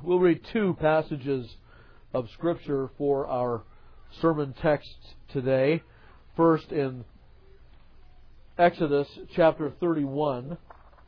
We'll read two passages of Scripture for our sermon texts today. First in Exodus chapter 31.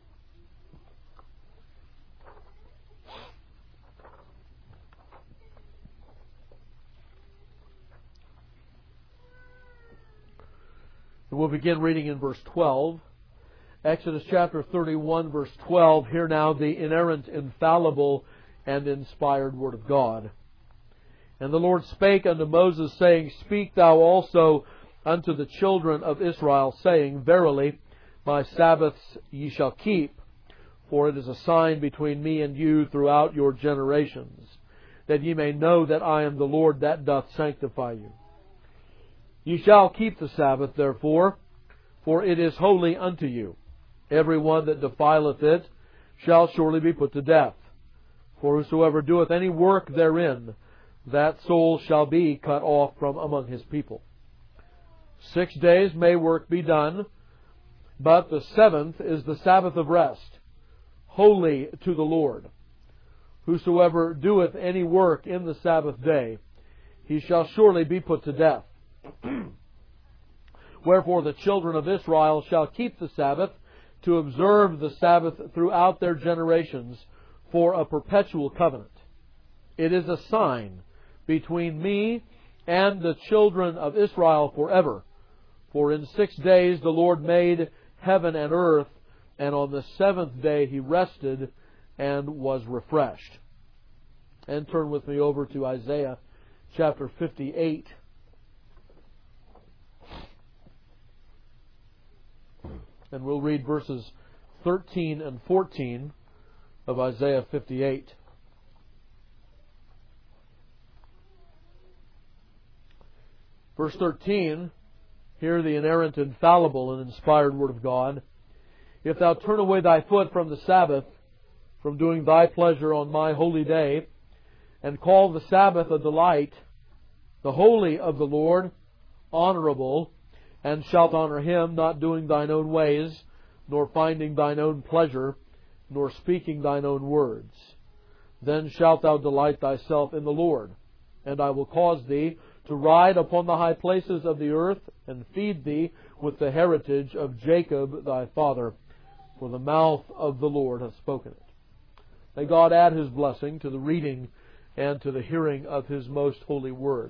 We'll begin reading in verse 12. Exodus chapter 31, verse 12. Hear now the inerrant, infallible, and inspired Word of God. And the Lord spake unto Moses, saying, Speak thou also unto the children of Israel, saying, Verily, my Sabbaths ye shall keep, for it is a sign between me and you throughout your generations, that ye may know that I am the Lord that doth sanctify you. Ye shall keep the Sabbath, therefore, for it is holy unto you. Every one that defileth it shall surely be put to death. For whosoever doeth any work therein, that soul shall be cut off from among his people. 6 days may work be done, but the seventh is the Sabbath of rest, holy to the Lord. Whosoever doeth any work in the Sabbath day, he shall surely be put to death. Wherefore the children of Israel shall keep the Sabbath, to observe the Sabbath throughout their generations, for a perpetual covenant. It is a sign between me and the children of Israel forever. For in 6 days the Lord made heaven and earth, and on the seventh day He rested and was refreshed. And turn with me over to Isaiah chapter 58. And we'll read verses 13 and 14 of Isaiah 58. Verse 13, hear the inerrant, infallible, and inspired Word of God. If thou turn away thy foot from the Sabbath, from doing thy pleasure on my holy day, and call the Sabbath a delight, the holy of the Lord honorable, and shalt honor Him, not doing thine own ways, nor finding thine own pleasure, nor speaking thine own words. Then shalt thou delight thyself in the Lord, and I will cause thee to ride upon the high places of the earth, and feed thee with the heritage of Jacob thy father, for the mouth of the Lord hath spoken it. May God add His blessing to the reading and to the hearing of His most holy word.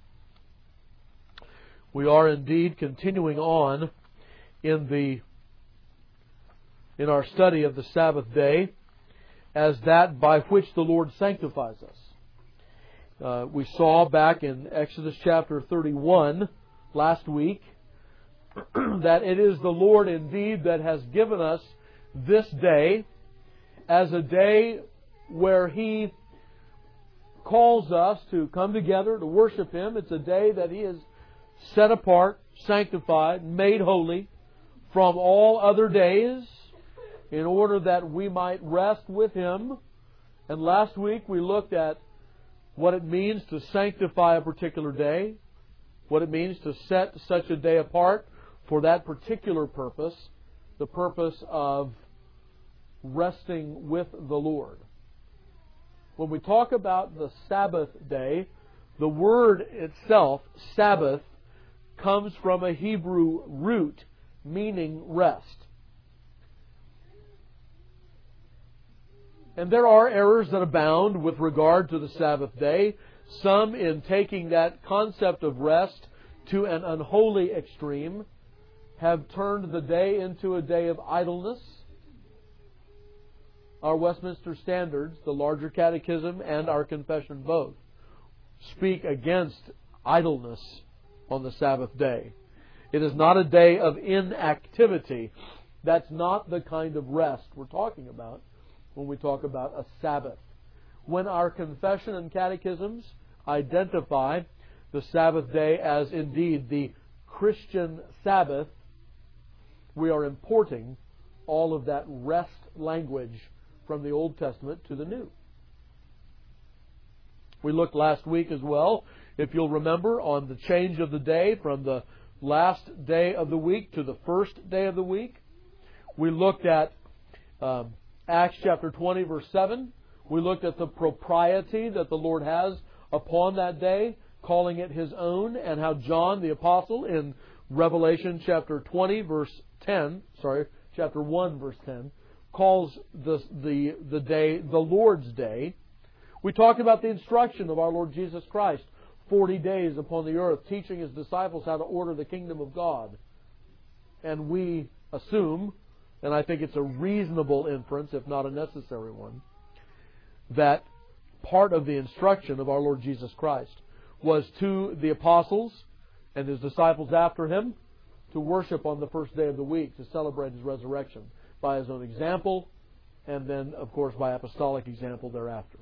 We are indeed continuing on in our study of the Sabbath day as that by which the Lord sanctifies us. We saw back in Exodus chapter 31 last week that it is the Lord indeed that has given us this day as a day where He calls us to come together to worship Him. It's a day that He has set apart, sanctified, made holy from all other days in order that we might rest with Him. And last week we looked at what it means to sanctify a particular day, what it means to set such a day apart for that particular purpose, the purpose of resting with the Lord. When we talk about the Sabbath day, the word itself, Sabbath, comes from a Hebrew root meaning rest. And there are errors that abound with regard to the Sabbath day, some in taking that concept of rest to an unholy extreme, have turned the day into a day of idleness. Our Westminster Standards, the larger catechism, and our confession both speak against idleness on the Sabbath day. It is not a day of inactivity. That's not the kind of rest we're talking about when we talk about a Sabbath. When our confession and catechisms identify the Sabbath day as indeed the Christian Sabbath, we are importing all of that rest language from the Old Testament to the New. We looked last week as well, if you'll remember, on the change of the day from the last day of the week to the first day of the week. We looked at Acts chapter 20, verse 7, We looked at the propriety that the Lord has upon that day, calling it His own, and how John the Apostle in Revelation chapter 1 verse 10 calls the day the Lord's Day. We talked about the instruction of our Lord Jesus Christ, 40 days upon the earth, teaching His disciples how to order the kingdom of God. And we assume, and I think it's a reasonable inference, if not a necessary one, that part of the instruction of our Lord Jesus Christ was to the apostles and His disciples after Him to worship on the first day of the week, to celebrate His resurrection by His own example, and then, of course, by apostolic example thereafter.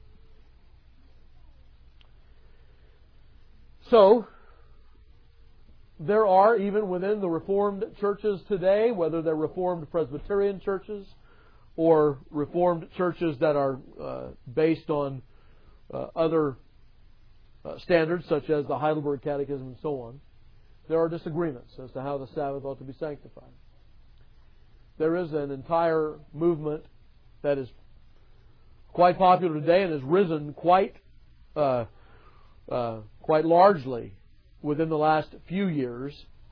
So, there are, even within the Reformed churches today, whether they're Reformed Presbyterian churches or Reformed churches that are based on other standards, such as the Heidelberg Catechism and so on, there are disagreements as to how the Sabbath ought to be sanctified. There is an entire movement that is quite popular today and has risen quite largely within the last few years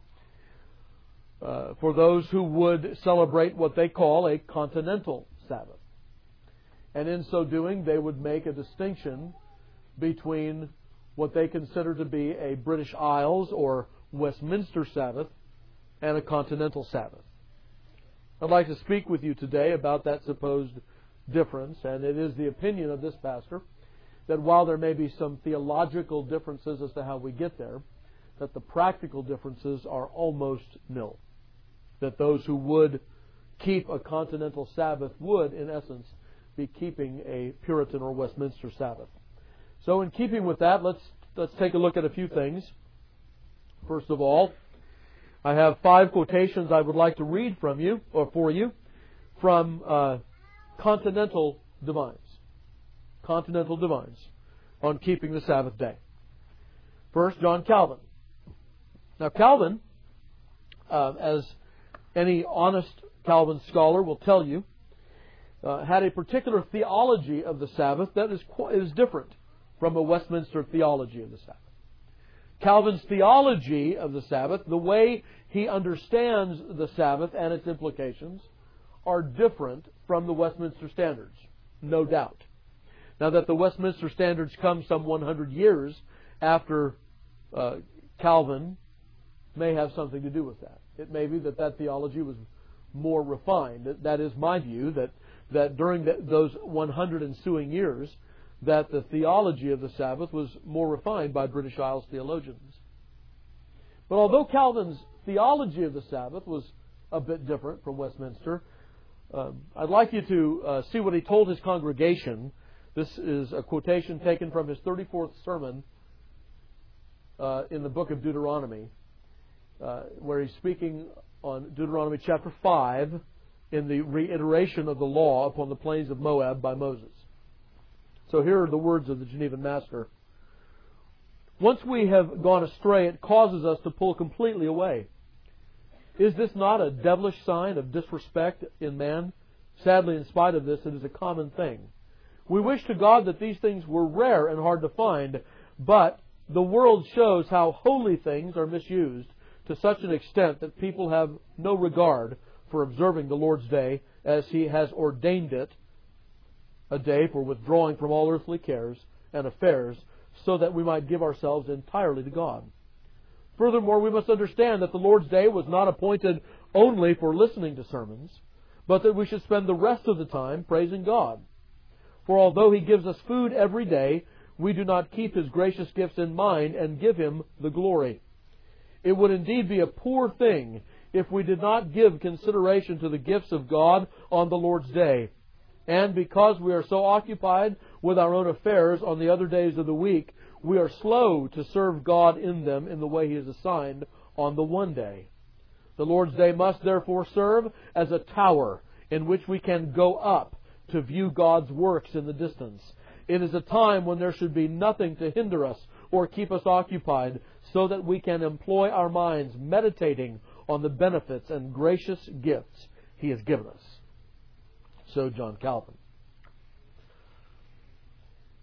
for those who would celebrate what they call a continental Sabbath. And in so doing, they would make a distinction between what they consider to be a British Isles or Westminster Sabbath and a continental Sabbath. I'd like to speak with you today about that supposed difference, and it is the opinion of this pastor that while there may be some theological differences as to how we get there, that the practical differences are almost nil. That those who would keep a continental Sabbath would, in essence, be keeping a Puritan or Westminster Sabbath. So in keeping with that, let's take a look at a few things. First of all, I have 5 quotations I would like to read from you, or for you, from continental divines. Continental divines on keeping the Sabbath day. First, John Calvin. Now, Calvin, as any honest Calvin scholar will tell you, had a particular theology of the Sabbath that is different from a Westminster theology of the Sabbath. Calvin's theology of the Sabbath, the way he understands the Sabbath and its implications, are different from the Westminster Standards, no doubt. Now that the Westminster Standards come some 100 years after Calvin may have something to do with that. It may be that theology was more refined. That is my view, that during those 100 ensuing years, that the theology of the Sabbath was more refined by British Isles theologians. But although Calvin's theology of the Sabbath was a bit different from Westminster, I'd like you to see what he told his congregation. This is a quotation taken from his 34th sermon in the book of Deuteronomy, where he's speaking on Deuteronomy chapter 5 in the reiteration of the law upon the plains of Moab by Moses. So here are the words of the Genevan master. Once we have gone astray, it causes us to pull completely away. Is this not a devilish sign of disrespect in man? Sadly, in spite of this, it is a common thing. We wish to God that these things were rare and hard to find, but the world shows how holy things are misused to such an extent that people have no regard for observing the Lord's Day as He has ordained it, a day for withdrawing from all earthly cares and affairs, so that we might give ourselves entirely to God. Furthermore, we must understand that the Lord's Day was not appointed only for listening to sermons, but that we should spend the rest of the time praising God. For although He gives us food every day, we do not keep His gracious gifts in mind and give Him the glory. It would indeed be a poor thing if we did not give consideration to the gifts of God on the Lord's Day. And because we are so occupied with our own affairs on the other days of the week, we are slow to serve God in them in the way He has assigned on the one day. The Lord's Day must therefore serve as a tower in which we can go up to view God's works in the distance. It is a time when there should be nothing to hinder us or keep us occupied, so that we can employ our minds meditating on the benefits and gracious gifts He has given us. So John Calvin.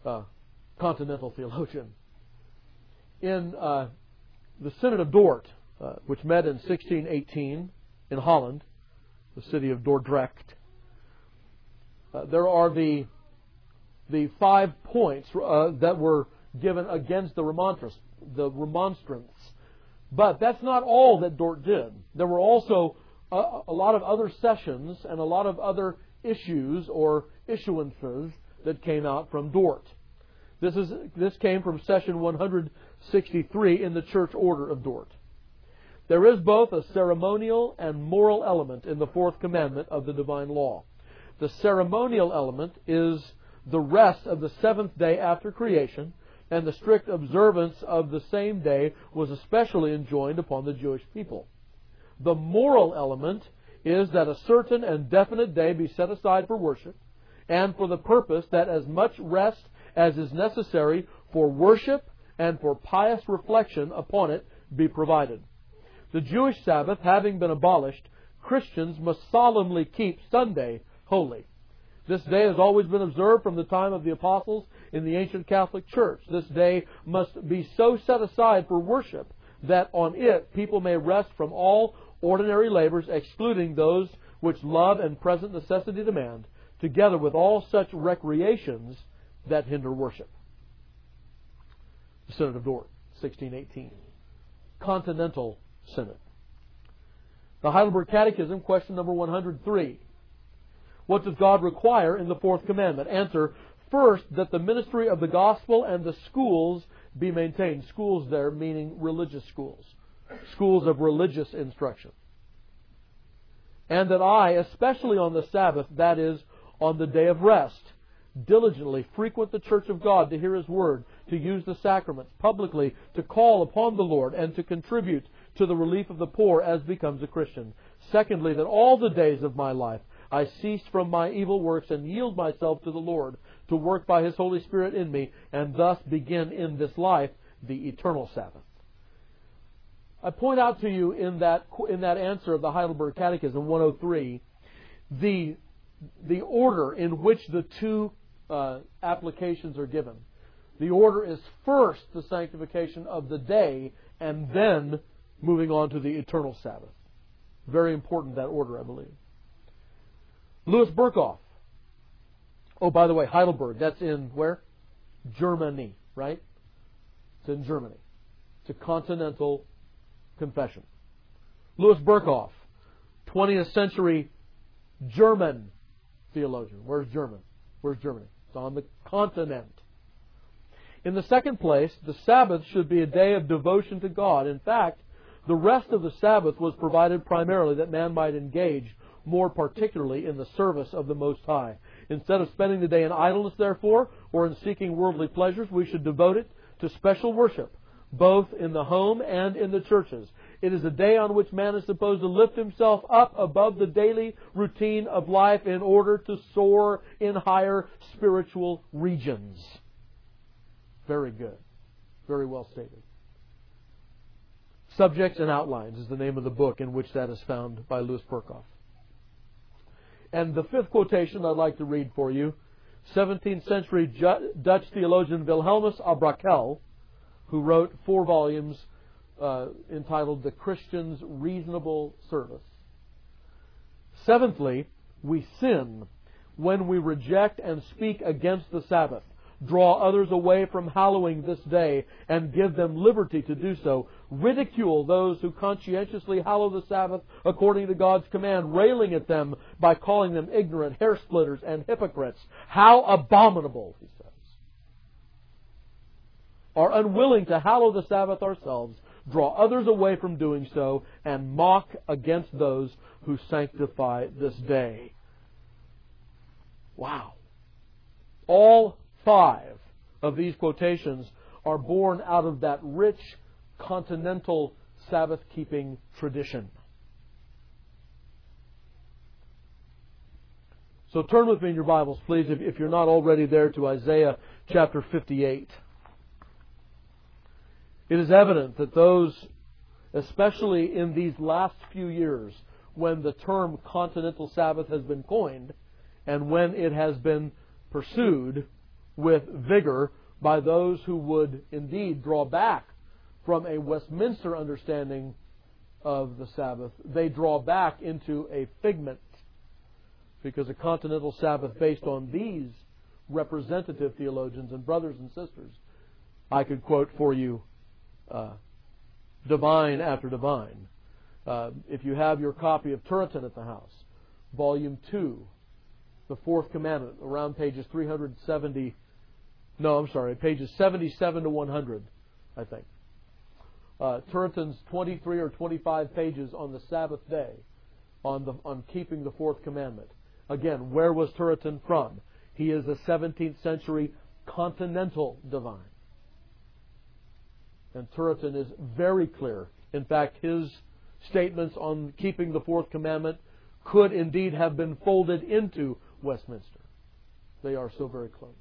continental theologian. In the Synod of Dort, which met in 1618 in Holland, the city of Dordrecht, there are the 5 points that were given against the remonstrance. But that's not all that Dort did. There were also a lot of other sessions and a lot of other issues or issuances that came out from Dort. This came from session 163 in the Church Order of Dort. There is both a ceremonial and moral element in the fourth commandment of the divine law. The ceremonial element is the rest of the seventh day after creation, and the strict observance of the same day was especially enjoined upon the Jewish people. The moral element is that a certain and definite day be set aside for worship, and for the purpose that as much rest as is necessary for worship and for pious reflection upon it be provided. The Jewish Sabbath having been abolished, Christians must solemnly keep Sunday holy. This day has always been observed from the time of the apostles in the ancient Catholic Church. This day must be so set aside for worship that on it people may rest from all ordinary labors, excluding those which love and present necessity demand, together with all such recreations that hinder worship. The Synod of Dort, 1618. Continental Synod. The Heidelberg Catechism, question number 103. What does God require in the fourth commandment? Answer, first, that the ministry of the gospel and the schools be maintained. Schools there meaning religious schools. Schools of religious instruction. And that I, especially on the Sabbath, that is, on the day of rest, diligently frequent the church of God to hear His word, to use the sacraments, publicly to call upon the Lord, and to contribute to the relief of the poor as becomes a Christian. Secondly, that all the days of my life I cease from my evil works and yield myself to the Lord to work by His Holy Spirit in me, and thus begin in this life the eternal Sabbath. I point out to you in that answer of the Heidelberg Catechism 103 the order in which the two applications are given. The order is first the sanctification of the day, and then moving on to the eternal Sabbath. Very important, that order, I believe. Louis Berkhof. Oh, by the way, Heidelberg, that's in where? Germany, right? It's in Germany. It's a continental confession. Louis Berkhof, 20th century German theologian. Where's German? Where's Germany? It's on the continent. In the second place, the Sabbath should be a day of devotion to God. In fact, the rest of the Sabbath was provided primarily that man might engage more particularly in the service of the Most High. Instead of spending the day in idleness, therefore, or in seeking worldly pleasures, we should devote it to special worship, both in the home and in the churches. It is a day on which man is supposed to lift himself up above the daily routine of life in order to soar in higher spiritual regions. Very good. Very well stated. Subjects and Outlines is the name of the book in which that is found by Louis Berkhof. And the fifth quotation I'd like to read for you, 17th century Dutch theologian Wilhelmus à Brakel, who wrote 4 volumes entitled The Christian's Reasonable Service. Seventhly, we sin when we reject and speak against the Sabbath, draw others away from hallowing this day, and give them liberty to do so, ridicule those who conscientiously hallow the Sabbath according to God's command, railing at them by calling them ignorant, hair-splitters, and hypocrites. How abominable, he says. Are unwilling to hallow the Sabbath ourselves, draw others away from doing so, and mock against those who sanctify this day. Wow. All 5 of these quotations are born out of that rich continental Sabbath-keeping tradition. So turn with me in your Bibles, please, if you're not already there, to Isaiah chapter 58. It is evident that those, especially in these last few years, when the term continental Sabbath has been coined, and when it has been pursued, with vigor by those who would indeed draw back from a Westminster understanding of the Sabbath. They draw back into a figment, because a continental Sabbath based on these representative theologians and brothers and sisters, I could quote for you divine after divine. If you have your copy of Turretin at the house, Volume 2, the Fourth Commandment, around pages 77 to 100, I think. Turretin's 23 or 25 pages on the Sabbath day, on keeping the Fourth Commandment. Again, where was Turretin from? He is a 17th century continental divine. And Turretin is very clear. In fact, his statements on keeping the Fourth Commandment could indeed have been folded into Westminster. They are so very close.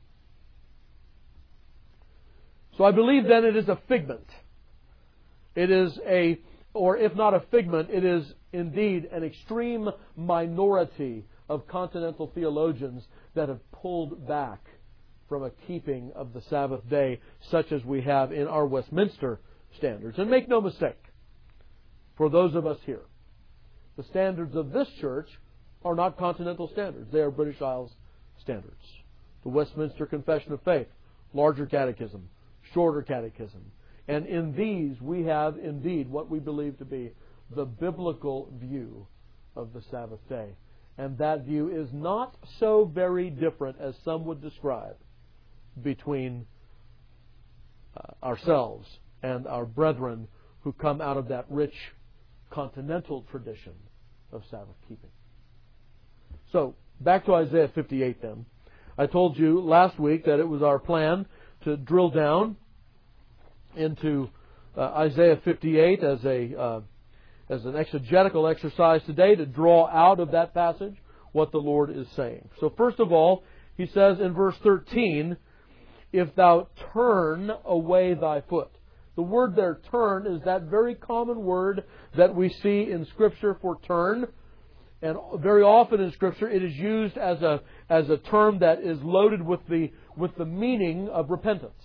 So I believe then it is a figment. It is or if not a figment, it is indeed an extreme minority of continental theologians that have pulled back from a keeping of the Sabbath day such as we have in our Westminster standards. And make no mistake, for those of us here, the standards of this church are not continental standards. They are British Isles standards. The Westminster Confession of Faith, larger catechism, shorter catechism. And in these we have indeed what we believe to be the biblical view of the Sabbath day. And that view is not so very different as some would describe between ourselves and our brethren who come out of that rich continental tradition of Sabbath keeping. So, back to Isaiah 58 then. I told you last week that it was our plan to drill down into Isaiah 58 as an exegetical exercise today to draw out of that passage what the Lord is saying. So first of all, He says in verse 13, "If thou turn away thy foot." The word there, turn, is that very common word that we see in Scripture for turn. And very often in Scripture it is used as a term that is loaded with the meaning of repentance.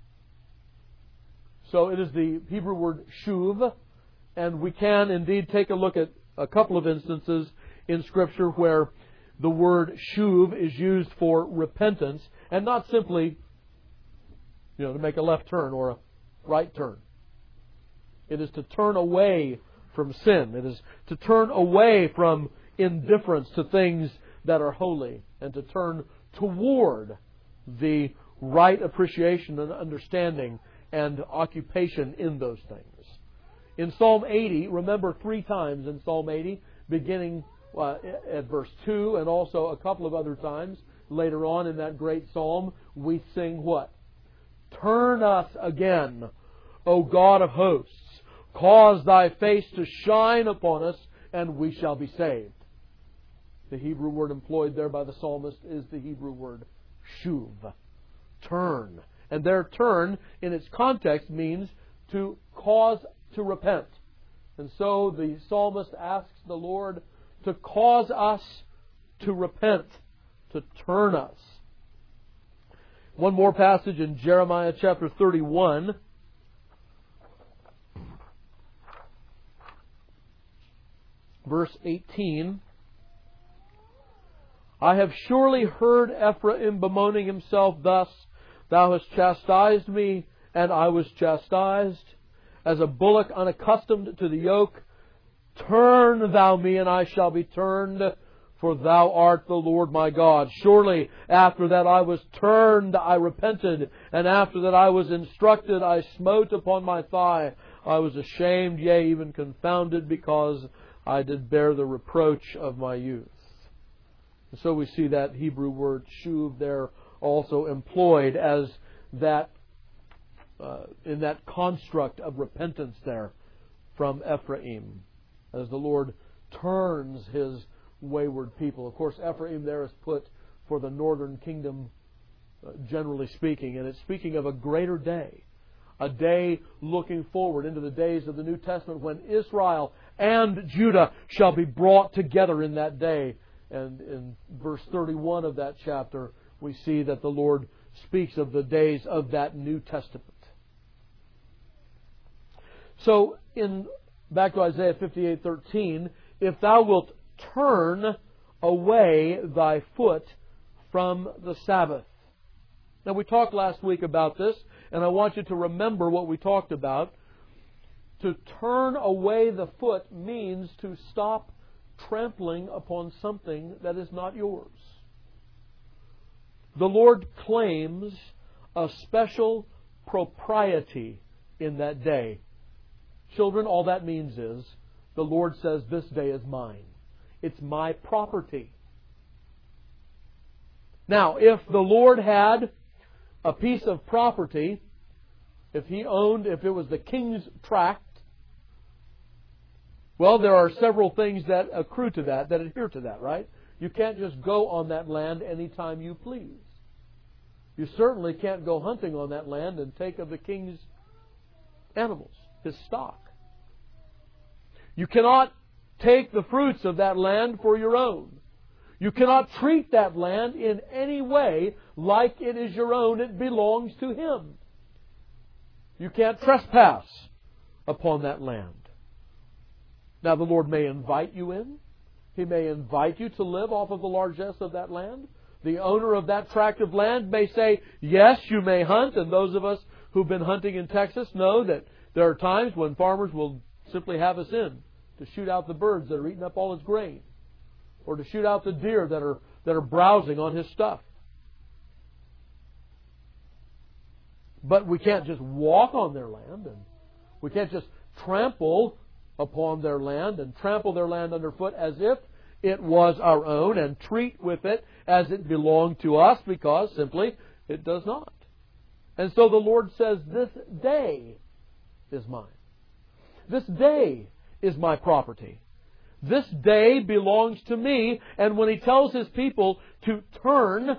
So it is the Hebrew word shuv, and we can indeed take a look at a couple of instances in Scripture where the word shuv is used for repentance, and not simply, to make a left turn or a right turn. It is to turn away from sin. It is to turn away from indifference to things that are holy, and to turn toward the right appreciation and understanding and occupation in those things. In Psalm 80, remember 3 times in Psalm 80, beginning at verse 2 and also a couple of other times later on in that great psalm, we sing what? Turn us again, O God of hosts. Cause thy face to shine upon us, and we shall be saved. The Hebrew word employed there by the psalmist is the Hebrew word shuv. Turn. And their turn, in its context, means to cause to repent. And so the psalmist asks the Lord to cause us to repent, to turn us. One more passage in Jeremiah chapter 31. Verse 18. "I have surely heard Ephraim bemoaning himself thus, Thou hast chastised me, and I was chastised, as a bullock unaccustomed to the yoke. Turn thou me, and I shall be turned, for thou art the Lord my God. Surely after that I was turned, I repented, and after that I was instructed, I smote upon my thigh. I was ashamed, yea, even confounded, because I did bear the reproach of my youth." And so we see that Hebrew word shuv there also employed as that in that construct of repentance there from Ephraim, as the Lord turns His wayward people. Of course, Ephraim there is put for the northern kingdom, generally speaking, and it's speaking of a greater day, a day looking forward into the days of the New Testament when Israel and Judah shall be brought together in that day. And in verse 31 of that chapter, we see that the Lord speaks of the days of that New Testament. So, back to Isaiah 58:13, if thou wilt turn away thy foot from the Sabbath. Now, we talked last week about this, and I want you to remember what we talked about. To turn away the foot means to stop trampling upon something that is not yours. The Lord claims a special propriety in that day. Children, all that means is the Lord says, this day is mine. It's my property. Now, if the Lord had a piece of property, if it was the king's tract, well, there are several things that accrue to that adhere to that, right? You can't just go on that land anytime you please. You certainly can't go hunting on that land and take of the king's animals, his stock. You cannot take the fruits of that land for your own. You cannot treat that land in any way like it is your own. It belongs to Him. You can't trespass upon that land. Now, the Lord may invite you in. He may invite you to live off of the largesse of that land. The owner of that tract of land may say, yes, you may hunt. And those of us who've been hunting in Texas know that there are times when farmers will simply have us in to shoot out the birds that are eating up all his grain, or to shoot out the deer that are browsing on his stuff. But we can't just walk on their land, and we can't just trample upon their land and trample their land underfoot as if it was our own and treat with it as it belonged to us, because simply it does not. And so the Lord says, this day is mine. This day is my property. This day belongs to me. And when He tells His people to turn,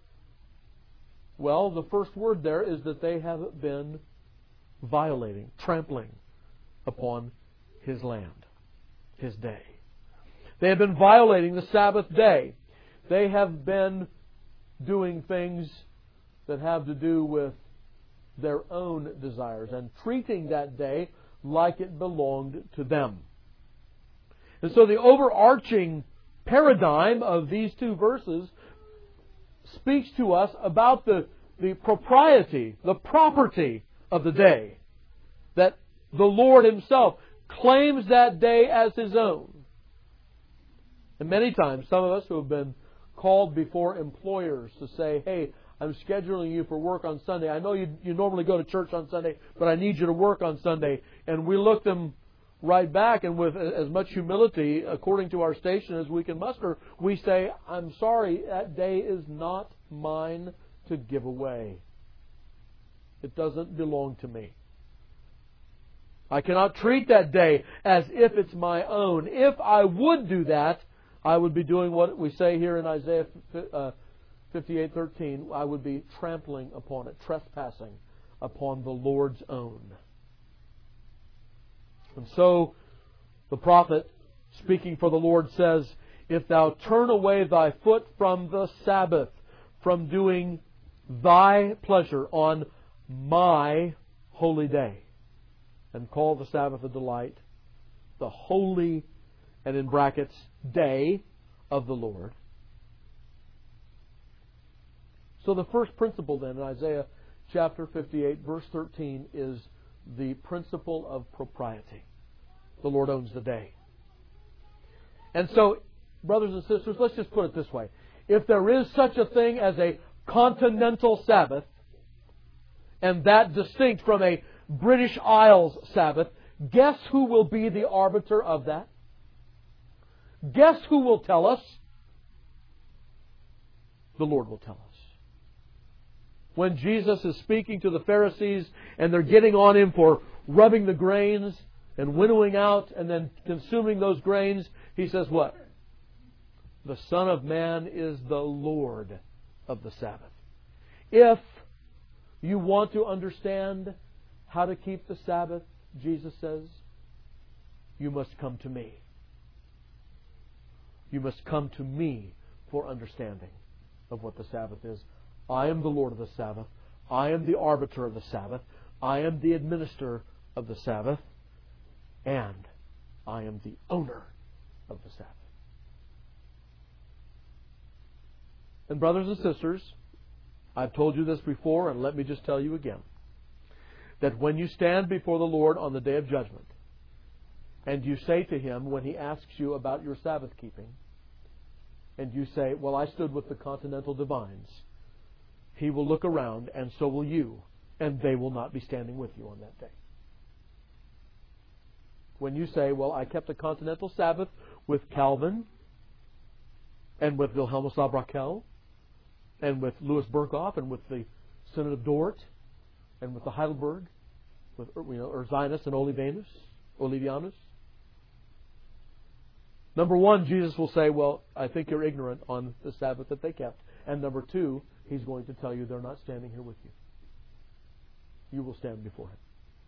well, the first word there is that they have been violating, trampling upon His land, His day. They have been violating the Sabbath day. They have been doing things that have to do with their own desires and treating that day like it belonged to them. And so the overarching paradigm of these two verses speaks to us about the propriety, the property of the day. That the Lord Himself claims that day as His own. And many times, some of us who have been called before employers to say, hey, I'm scheduling you for work on Sunday. I know you normally go to church on Sunday, but I need you to work on Sunday. And we look them right back, and with as much humility, according to our station as we can muster, we say, I'm sorry, that day is not mine to give away. It doesn't belong to me. I cannot treat that day as if it's my own. If I would do that, I would be doing what we say here in Isaiah 58:13. I would be trampling upon it, trespassing upon the Lord's own. And so the prophet, speaking for the Lord, says, if thou turn away thy foot from the Sabbath, from doing thy pleasure on my holy day, and call the Sabbath a delight, the holy, and in brackets, day of the Lord. So the first principle then in Isaiah chapter 58, verse 13, is the principle of propriety. The Lord owns the day. And so, brothers and sisters, let's just put it this way. If there is such a thing as a continental Sabbath, and that distinct from a British Isles Sabbath, guess who will be the arbiter of that? Guess who will tell us? The Lord will tell us. When Jesus is speaking to the Pharisees and they're getting on Him for rubbing the grains and winnowing out and then consuming those grains, He says what? The Son of Man is the Lord of the Sabbath. If you want to understand how to keep the Sabbath, Jesus says, you must come to me. You must come to me for understanding of what the Sabbath is. I am the Lord of the Sabbath. I am the arbiter of the Sabbath. I am the administrator of the Sabbath. And I am the owner of the Sabbath. And brothers and sisters, I've told you this before, and let me just tell you again, that when you stand before the Lord on the day of judgment, and you say to Him, when He asks you about your Sabbath keeping, and you say, well, I stood with the continental divines, He will look around, and so will you, and they will not be standing with you on that day. When you say, well, I kept a continental Sabbath with Calvin, and with Wilhelmus à Brakel, and with Louis Berkhoff, and with the Synod of Dort, and with the Heidelberg, with Ursinus and Olivianus. Number one, Jesus will say, well, I think you're ignorant on the Sabbath that they kept. And number two, He's going to tell you they're not standing here with you. You will stand before Him.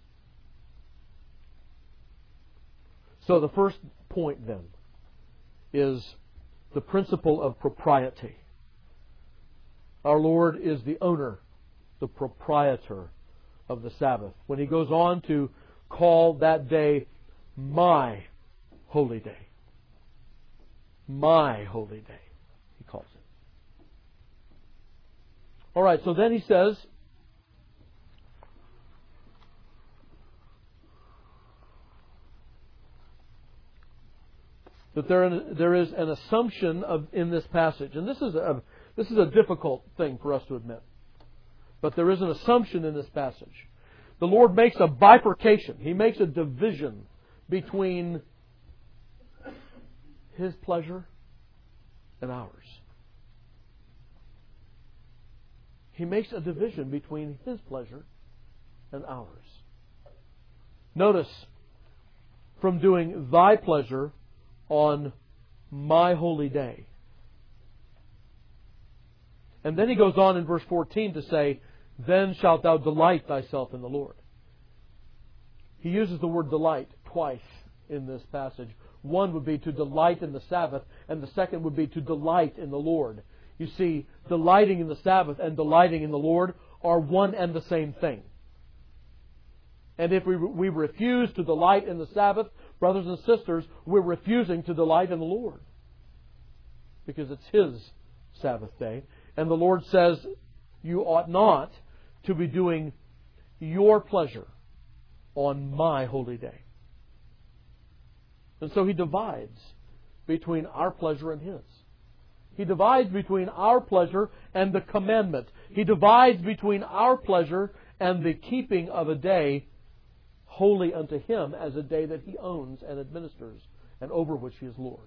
So the first point then is the principle of propriety. Our Lord is the owner, the proprietor of the Sabbath. When He goes on to call that day my holy day. My holy day, He calls it. All right, so then He says, that there is an assumption in this passage, and this is a difficult thing for us to admit. But there is an assumption in this passage. The Lord makes a bifurcation. He makes a division between His pleasure and ours. He makes a division between His pleasure and ours. Notice, from doing thy pleasure on my holy day. And then He goes on in verse 14 to say, then shalt thou delight thyself in the Lord. He uses the word delight twice in this passage. One would be to delight in the Sabbath, and the second would be to delight in the Lord. You see, delighting in the Sabbath and delighting in the Lord are one and the same thing. And if we refuse to delight in the Sabbath, brothers and sisters, we're refusing to delight in the Lord. Because it's His Sabbath day. And the Lord says, you ought not to be doing your pleasure on my holy day. And so He divides between our pleasure and His. He divides between our pleasure and the commandment. He divides between our pleasure and the keeping of a day holy unto Him as a day that He owns and administers and over which He is Lord.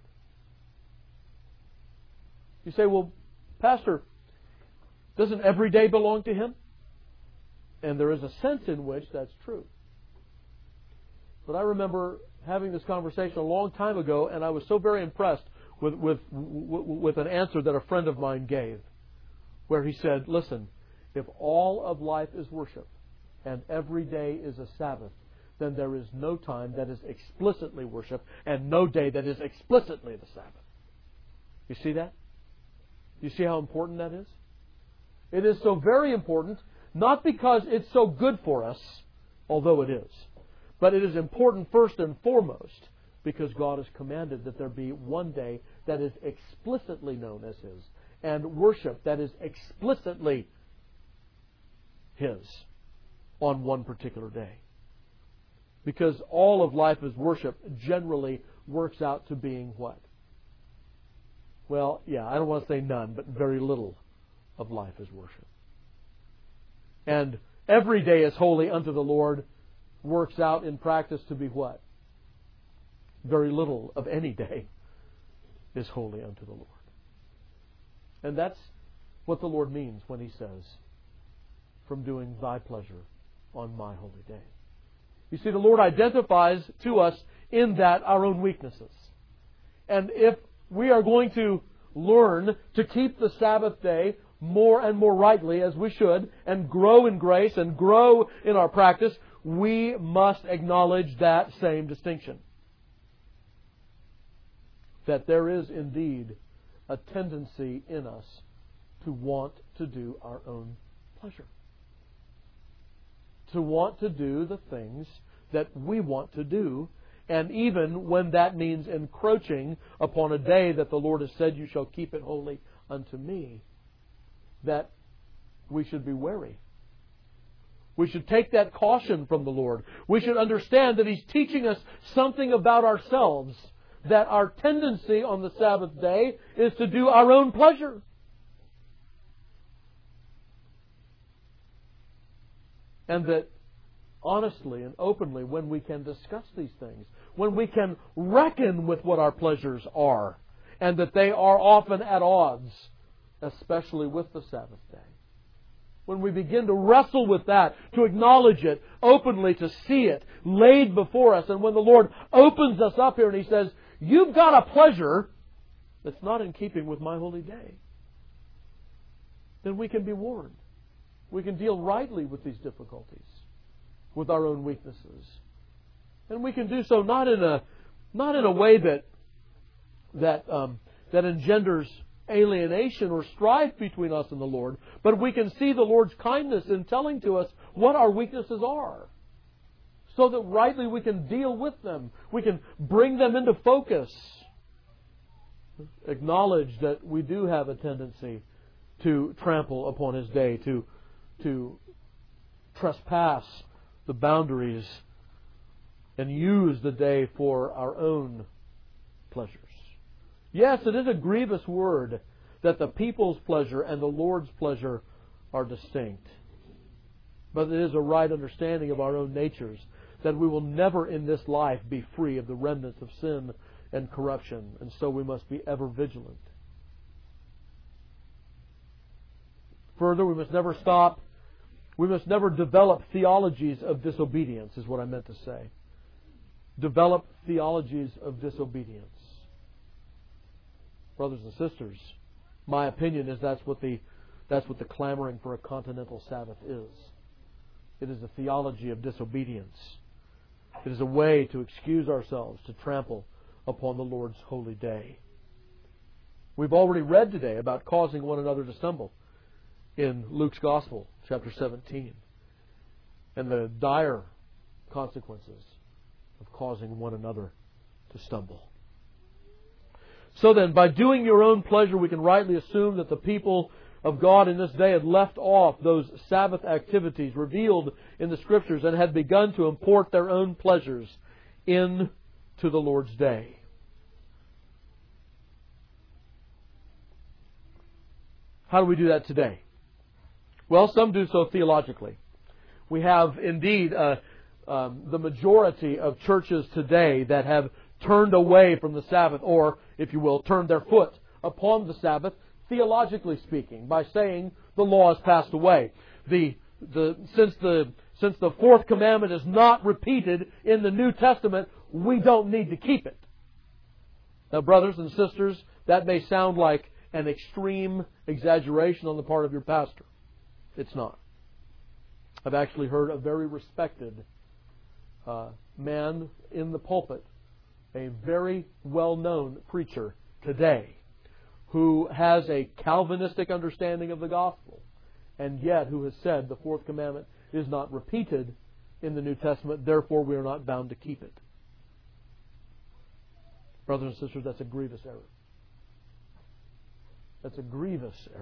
You say, well, Pastor, doesn't every day belong to Him? And there is a sense in which that's true. But I remember having this conversation a long time ago, and I was so very impressed with an answer that a friend of mine gave, where he said, listen, if all of life is worship and every day is a Sabbath, then there is no time that is explicitly worship and no day that is explicitly the Sabbath. You see that? You see how important that is? It is so very important, not because it's so good for us, although it is, but it is important first and foremost because God has commanded that there be one day that is explicitly known as His, and worship that is explicitly His on one particular day. Because all of life as worship generally works out to being what? Well, I don't want to say none, but very little of life is worship. And every day is holy unto the Lord works out in practice to be what? Very little of any day is holy unto the Lord. And that's what the Lord means when He says, from doing thy pleasure on my holy day. You see, the Lord identifies to us in that our own weaknesses. And if we are going to learn to keep the Sabbath day more and more rightly as we should, and grow in grace and grow in our practice, we must acknowledge that same distinction. That there is indeed a tendency in us to want to do our own pleasure. To want to do the things that we want to do, and even when that means encroaching upon a day that the Lord has said, you shall keep it holy unto me, that we should be wary. We should take that caution from the Lord. We should understand that He's teaching us something about ourselves, that our tendency on the Sabbath day is to do our own pleasure. And that honestly and openly, when we can discuss these things, when we can reckon with what our pleasures are, and that they are often at odds, especially with the Sabbath day. When we begin to wrestle with that, to acknowledge it openly, to see it laid before us, and when the Lord opens us up here and He says, you've got a pleasure that's not in keeping with my holy day, then we can be warned. We can deal rightly with these difficulties, with our own weaknesses. And we can do so not in a way that engenders alienation or strife between us and the Lord, but we can see the Lord's kindness in telling to us what our weaknesses are, so that rightly we can deal with them. We can bring them into focus. Acknowledge that we do have a tendency to trample upon His day, to trespass the boundaries and use the day for our own pleasures. Yes, it is a grievous word that the people's pleasure and the Lord's pleasure are distinct. But it is a right understanding of our own natures that we will never in this life be free of the remnants of sin and corruption, and so we must be ever vigilant. Further, we must never stop. We must never develop theologies of disobedience, is what I meant to say. Develop theologies of disobedience. Brothers and sisters, my opinion is that's what the clamoring for a continental Sabbath is. It is a theology of disobedience. It is a way to excuse ourselves to trample upon the Lord's holy day. We've already read today about causing one another to stumble in Luke's Gospel, chapter 17, and the dire consequences of causing one another to stumble. So then, by doing your own pleasure, we can rightly assume that the people of God in this day had left off those Sabbath activities revealed in the Scriptures and had begun to import their own pleasures into the Lord's day. How do we do that today? Well, some do so theologically. We have indeed the majority of churches today that have turned away from the Sabbath, or, if you will, turned their foot upon the Sabbath, theologically speaking, by saying the law has passed away. Since the fourth commandment is not repeated in the New Testament, we don't need to keep it. Now, brothers and sisters, that may sound like an extreme exaggeration on the part of your pastor. It's not. I've actually heard a very respected man in the pulpit, a very well-known preacher today, who has a Calvinistic understanding of the gospel, and yet who has said the fourth commandment is not repeated in the New Testament, therefore we are not bound to keep it. Brothers and sisters, that's a grievous error. That's a grievous error.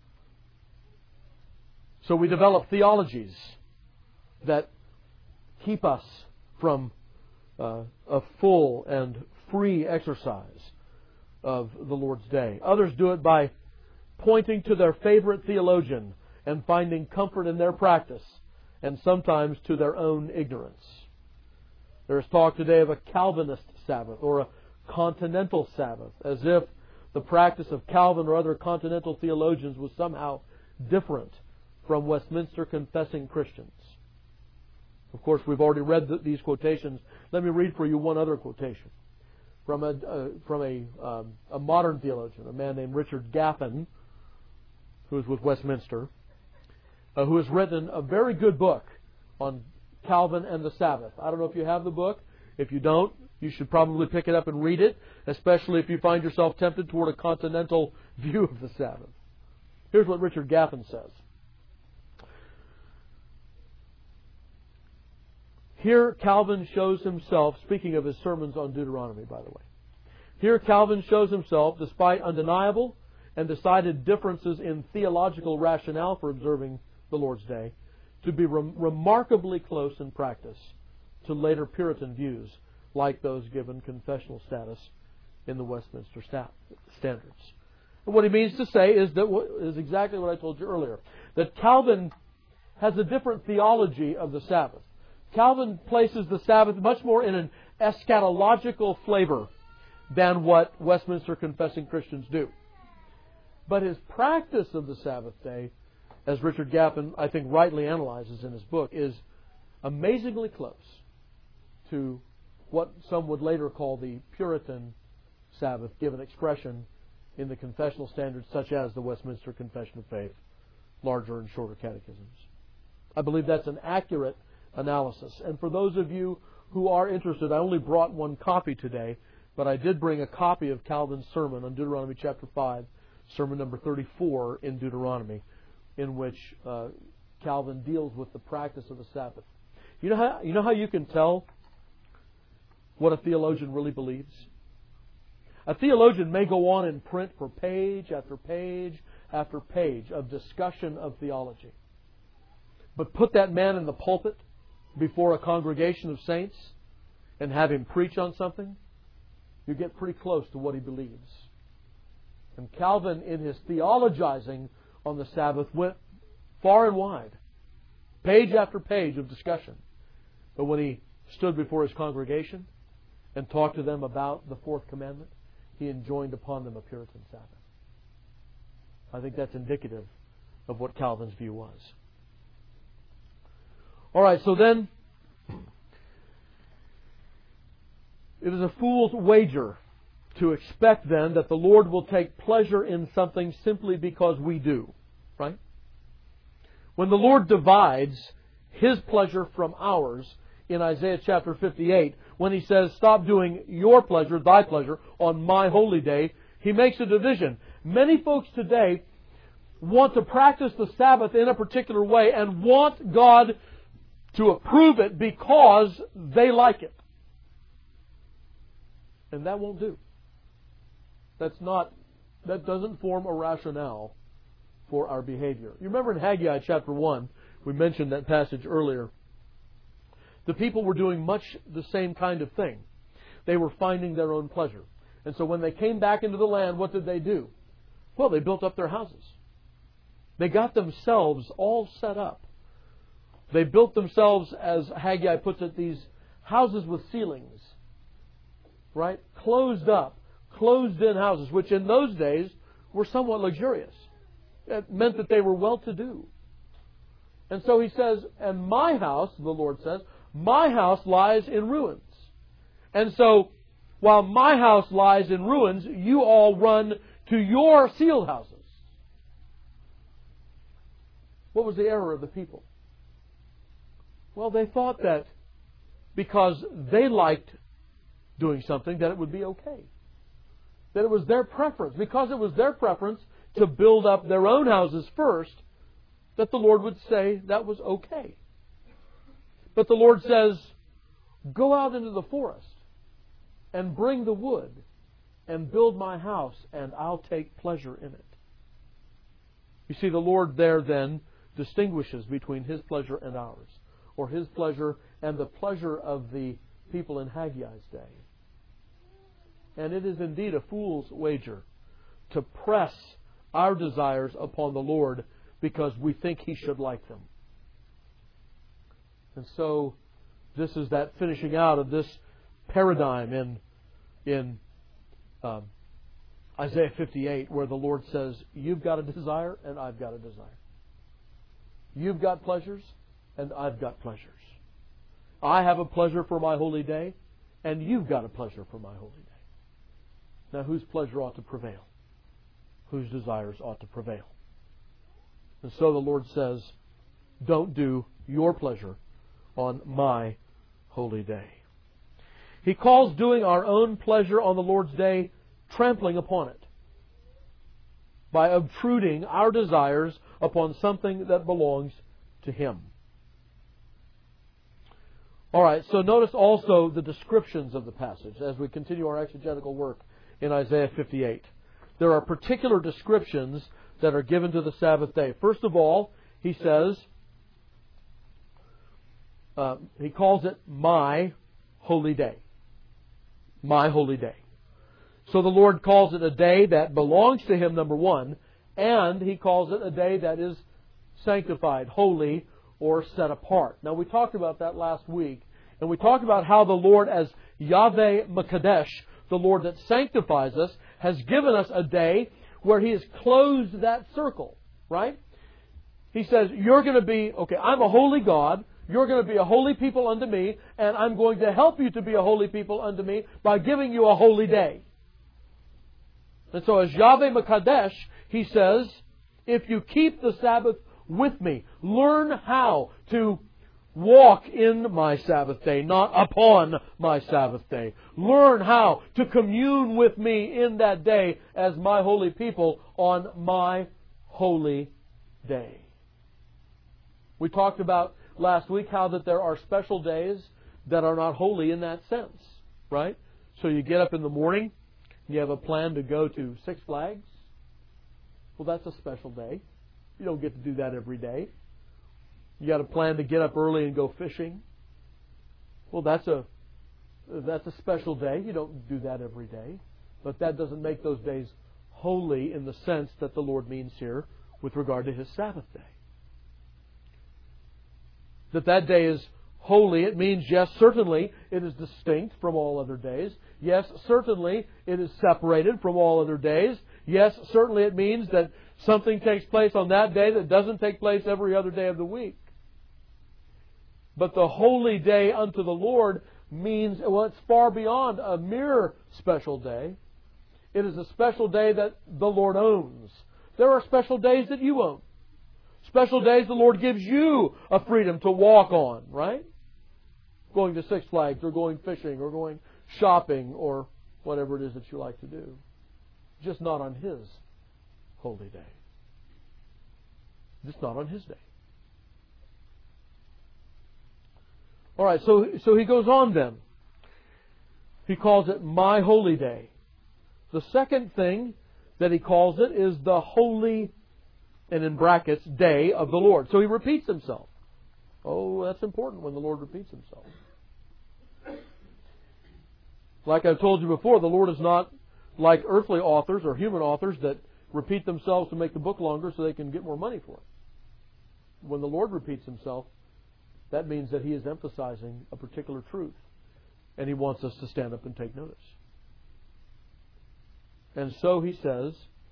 So we develop theologies that keep us from a full and free exercise of the Lord's day. Others do it by pointing to their favorite theologian and finding comfort in their practice, and sometimes to their own ignorance. There is talk today of a Calvinist Sabbath or a continental Sabbath, as if the practice of Calvin or other continental theologians was somehow different from Westminster confessing Christians. Of course, we've already read these quotations. Let me read for you one other quotation from a modern theologian, a man named Richard Gaffin, who is with Westminster, who has written a very good book on Calvin and the Sabbath. I don't know if you have the book. If you don't, you should probably pick it up and read it, especially if you find yourself tempted toward a continental view of the Sabbath. Here's what Richard Gaffin says. Here Calvin shows himself, speaking of his sermons on Deuteronomy, by the way. Here Calvin shows himself, despite undeniable and decided differences in theological rationale for observing the Lord's Day, to be remarkably close in practice to later Puritan views, like those given confessional status in the Westminster Standards. And what he means to say is exactly what I told you earlier, that Calvin has a different theology of the Sabbath. Calvin places the Sabbath much more in an eschatological flavor than what Westminster confessing Christians do. But his practice of the Sabbath day, as Richard Gaffin, I think, rightly analyzes in his book, is amazingly close to what some would later call the Puritan Sabbath, given expression in the confessional standards such as the Westminster Confession of Faith, larger and shorter catechisms. I believe that's an accurate analysis. And for those of you who are interested, I only brought one copy today, but I did bring a copy of Calvin's sermon on Deuteronomy chapter 5, sermon number 34 in Deuteronomy, in which Calvin deals with the practice of the Sabbath. You know how you can tell what a theologian really believes? A theologian may go on in print for page after page after page of discussion of theology. But put that man in the pulpit before a congregation of saints and have him preach on something, you get pretty close to what he believes. And Calvin, in his theologizing on the Sabbath, went far and wide, page after page of discussion. But when he stood before his congregation and talked to them about the fourth commandment, he enjoined upon them a Puritan Sabbath. I think that's indicative of what Calvin's view was. All right, so then, it is a fool's wager to expect then that the Lord will take pleasure in something simply because we do, right? When the Lord divides His pleasure from ours in Isaiah chapter 58, when He says, stop doing your pleasure, thy pleasure, on my holy day, He makes a division. Many folks today want to practice the Sabbath in a particular way and want God to approve it because they like it. And that won't do. That doesn't form a rationale for our behavior. You remember in Haggai chapter 1, we mentioned that passage earlier. The people were doing much the same kind of thing. They were finding their own pleasure. And so when they came back into the land, what did they do? Well, they built up their houses. They got themselves all set up. They built themselves, as Haggai puts it, these houses with ceilings. Right? Closed up, closed-in houses, which in those days were somewhat luxurious. It meant that they were well-to-do. And so He says, and my house, the Lord says, my house lies in ruins. And so, while my house lies in ruins, you all run to your sealed houses. What was the error of the people? Well, they thought that because they liked doing something, that it would be okay. That it was their preference. Because it was their preference to build up their own houses first, that the Lord would say that was okay. But the Lord says, go out into the forest and bring the wood and build my house, and I'll take pleasure in it. You see, the Lord there then distinguishes between His pleasure and ours, or His pleasure and the pleasure of the people in Haggai's day. And it is indeed a fool's wager to press our desires upon the Lord because we think He should like them. And so this is that finishing out of this paradigm in Isaiah 58, where the Lord says, you've got a desire and I've got a desire. You've got pleasures and I've got pleasures. I have a pleasure for my holy day and you've got a pleasure for my holy day. Now, whose pleasure ought to prevail? Whose desires ought to prevail? And so the Lord says, don't do your pleasure on my holy day. He calls doing our own pleasure on the Lord's day trampling upon it. by obtruding our desires upon something that belongs to Him. Alright, so notice also the descriptions of the passage as we continue our exegetical work in Isaiah 58. There are particular descriptions that are given to the Sabbath day. First of all, he says, he calls it my holy day. My holy day. So the Lord calls it a day that belongs to Him, number one, and He calls it a day that is sanctified, holy, or set apart. Now we talked about that last week, and we talked about how the Lord, as Yahweh Mekadesh, the Lord that sanctifies us, has given us a day where He has closed that circle, right? He says, you're going to be, okay, I'm a holy God, you're going to be a holy people unto me, and I'm going to help you to be a holy people unto me by giving you a holy day. And so as Yahweh Mekadesh, He says, if you keep the Sabbath with me, learn how to walk in my Sabbath day, not upon my Sabbath day. Learn how to commune with me in that day as my holy people on my holy day. We talked about last week how that there are special days that are not holy in that sense, right? So you get up in the morning, you have a plan to go to Six Flags. Well, that's a special day. You don't get to do that every day. You got a plan to get up early and go fishing. Well, that's a special day. You don't do that every day. But that doesn't make those days holy in the sense that the Lord means here with regard to His Sabbath day. That day is holy, it means, yes, certainly it is distinct from all other days. Yes, certainly it is separated from all other days. Yes, certainly it means that something takes place on that day that doesn't take place every other day of the week. But the holy day unto the Lord means, well, it's far beyond a mere special day. It is a special day that the Lord owns. There are special days that you own. Special days the Lord gives you a freedom to walk on, right? Going to Six Flags or going fishing or going shopping or whatever it is that you like to do. Just not on His holy day. Just not on His day. Alright, so he goes on then. He calls it my holy day. The second thing that he calls it is the holy, and in brackets, day of the Lord. So he repeats himself. Oh, that's important when the Lord repeats Himself. Like I've told you before, the Lord is not like earthly authors or human authors that repeat themselves to make the book longer so they can get more money for it. When the Lord repeats Himself, that means that He is emphasizing a particular truth. And He wants us to stand up and take notice. And so He says,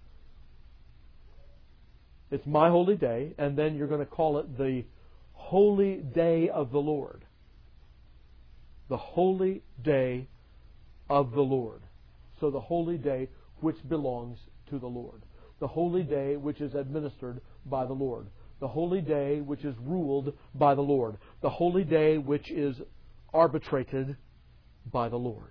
it's my holy day, and then you're going to call it the holy day of the Lord. The holy day of the Lord. So the holy day which belongs to the Lord. The holy day which is administered by the Lord. The holy day which is ruled by the Lord. The holy day which is arbitrated by the Lord.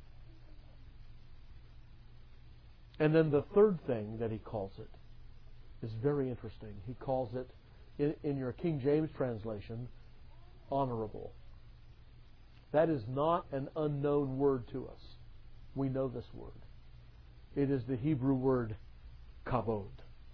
And then the third thing that he calls it is very interesting. He calls it, in your King James translation, honorable. That is not an unknown word to us. We know this word. It is the Hebrew word kavod.